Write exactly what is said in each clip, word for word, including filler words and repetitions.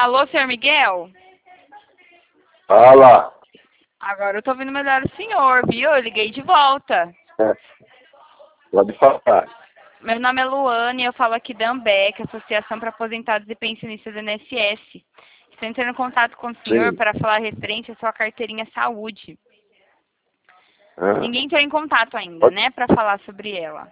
Alô, senhor Miguel? Fala. Agora eu tô ouvindo melhor o senhor, viu? Eu liguei de volta. É. Pode falar. Meu nome é Luane e eu falo aqui da Ambec, Associação para Aposentados e Pensionistas do I N S S. Estou entrando em contato com o senhor Sim. para falar referente à sua carteirinha saúde. Ah, Ninguém entrou em contato ainda, pode- né, para falar sobre ela.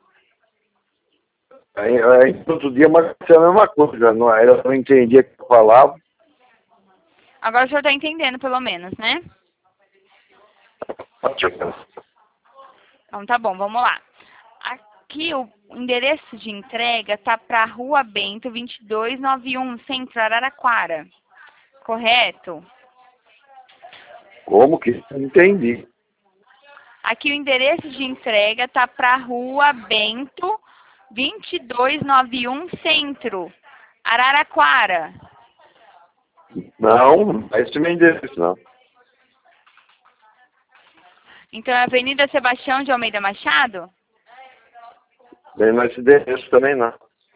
Aí, aí, outro dia, mas é a mesma coisa. Não, eu não entendia o que eu falava. Agora o senhor está entendendo, pelo menos, né? Então tá bom, vamos lá. Aqui o endereço de entrega tá para Rua Bento, vinte e dois noventa e um, Centro, Araraquara. Correto? Como que? Não entendi. Aqui o endereço de entrega tá para Rua Bento, vinte e dois noventa e um, Centro, Araraquara. Não, não é esse meu endereço, não. Então é Avenida Sebastião de Almeida Machado? Bem, não é esse endereço também, não.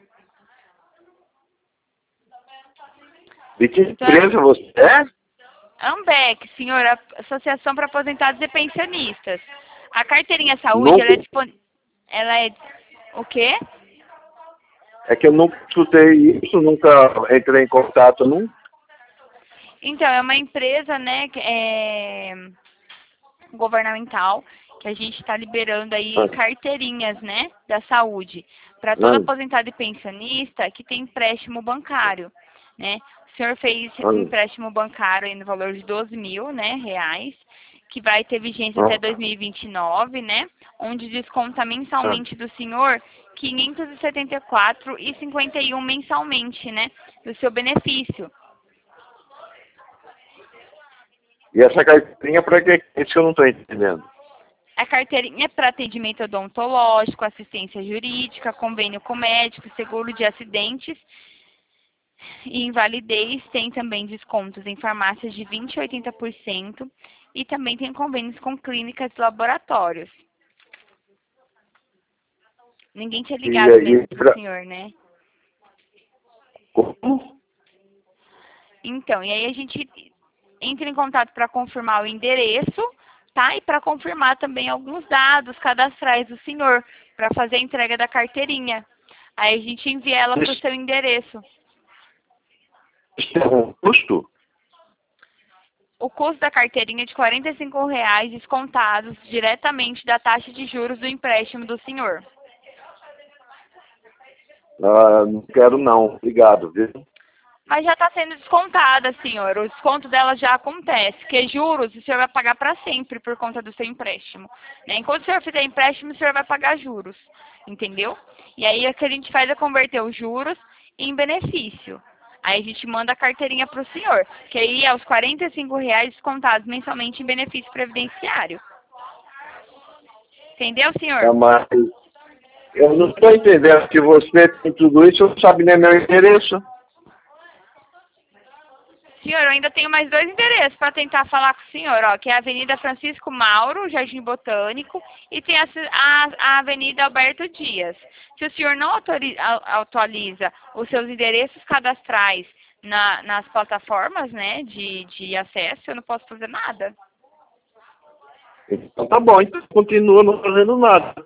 De que Então é empresa você é? Ambec, senhor, a- Associação para Aposentados e Pensionistas. A carteirinha saúde, ela Nunca, é disponível. Ela é. O quê? é que eu nunca escutei isso, nunca entrei em contato, não. Então, é uma empresa, né, que é governamental, que a gente está liberando aí Ah, carteirinhas, né, da saúde, para todo ah, aposentado e pensionista que tem empréstimo bancário, né. O senhor fez um ah, empréstimo bancário aí no valor de doze mil, né, reais, que vai ter vigência até ah, dois mil e vinte e nove, né, onde desconta ah. mensalmente do senhor quinhentos e setenta e quatro reais e cinquenta e um mensalmente, né, do seu benefício. E essa carteirinha para que? Isso que eu não estou entendendo. A carteirinha é para atendimento odontológico, assistência jurídica, convênio com médico, seguro de acidentes e invalidez. Tem também descontos em farmácias de vinte e oitenta por cento e também tem convênios com clínicas e laboratórios. Ninguém tinha E ligado aí, mesmo pro pra... senhor, né? Como? Então, e aí a gente entra em contato para confirmar o endereço, tá? E para confirmar também alguns dados cadastrais do senhor, para fazer a entrega da carteirinha. Aí a gente envia ela para o Isso seu endereço. isso tem um custo? O custo da carteirinha é de quarenta e cinco reais descontados diretamente da taxa de juros do empréstimo do senhor. Ah, não quero não, obrigado, viu? Mas já está sendo descontada, senhor. O desconto dela já acontece, porque juros o senhor vai pagar para sempre por conta do seu empréstimo, né? Enquanto o senhor fizer empréstimo, o senhor vai pagar juros, entendeu? E aí o que a gente faz é converter os juros em benefício. Aí a gente manda a carteirinha para o senhor, que aí é os quarenta e cinco reais descontados mensalmente em benefício previdenciário. Entendeu, Tá, senhor? mas eu não estou entendendo que você tem tudo isso, não sabe nem meu endereço. Senhor, eu ainda tenho mais dois endereços para tentar falar com o senhor, ó, que é a Avenida Francisco Mauro, Jardim Botânico, e tem a, ci- a- a Avenida Alberto Dias. Se o senhor não autori- a- atualiza os seus endereços cadastrais na- nas plataformas, né, de, de acesso, eu não posso fazer nada. Então tá bom, então continua não fazendo nada.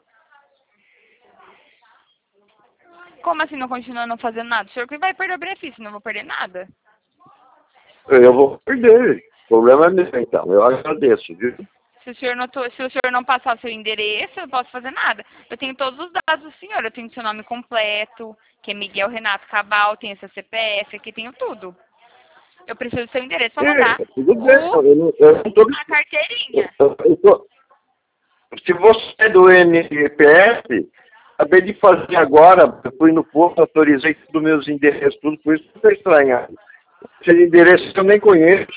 Como assim não continua não fazendo nada? O senhor que vai perder o benefício, não vou perder nada. Eu vou perder. O problema é meu, então. Eu agradeço, viu? Se o senhor não, to- se o senhor não passar o seu endereço, eu não posso fazer nada. Eu tenho todos os dados do senhor. Eu tenho seu nome completo, que é Miguel Renato Cabal, tenho seu C P F, aqui tenho tudo. Eu preciso do seu endereço para É, mandar tudo bem. o, Eu não, eu não tô, a carteirinha. eu, eu tô- se você é do N P S, acabei de fazer agora, eu fui no posto, autorizei todos os meus endereços, tudo, por isso que eu estou estranhado. Esse endereço eu nem conheço.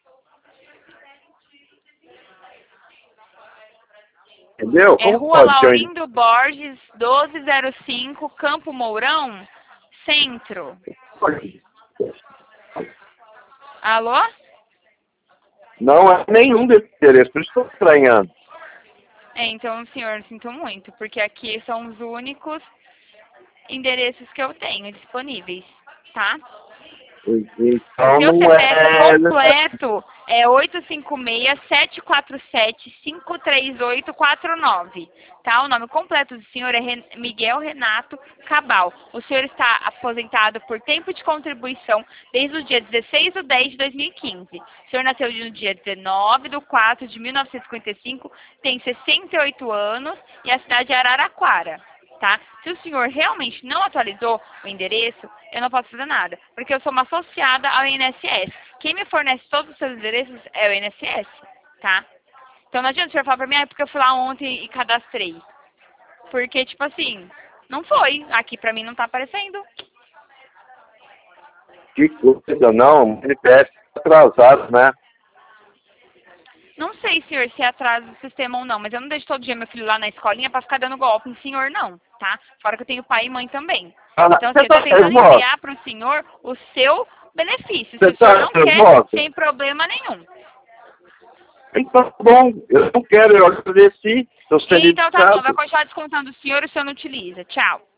Entendeu? É Como Rua pode ter um endereço? Laurindo Borges, doze zero cinco, Campo Mourão, Centro. Alô? Não é nenhum desses endereços, por isso que eu estou estranhando. É, então, senhor, sinto muito, porque aqui são os únicos endereços que eu tenho disponíveis, tá? Então Seu não C P F é... completo é oito cinco seis, sete quatro sete, cinco três oito quatro nove, tá? O nome completo do senhor é Ren- Miguel Renato Cabal. O senhor está aposentado por tempo de contribuição desde o dia dezesseis de dez de dois mil e quinze. O senhor nasceu no dia dezenove de quatro de mil novecentos e cinquenta e cinco, tem sessenta e oito anos e a cidade é Araraquara. Tá? Se o senhor realmente não atualizou o endereço, eu não posso fazer nada, porque eu sou uma associada ao I N S S. Quem me fornece todos os seus endereços é o I N S S, tá? Então não adianta o senhor falar pra mim, ah, é porque eu fui lá ontem e cadastrei. Porque, tipo assim, não foi. Aqui pra mim não tá aparecendo. Que coisa, não, o N P S tá atrasado, né? Não sei, senhor, se é atraso do sistema ou não, mas eu não deixo todo dia meu filho lá na escolinha pra ficar dando golpe em senhor, não, tá? Fora que eu tenho pai e mãe também. Ah, Então, assim, você eu tô tá tentando nervosa? enviar pro senhor o seu benefício. Se Você o senhor tá não quer, nervosa? sem problema nenhum. Então, bom, eu não quero, eu agradeci, estou sendo Então, tá bom, vai educado. continuar descontando o senhor e o senhor não utiliza. Tchau.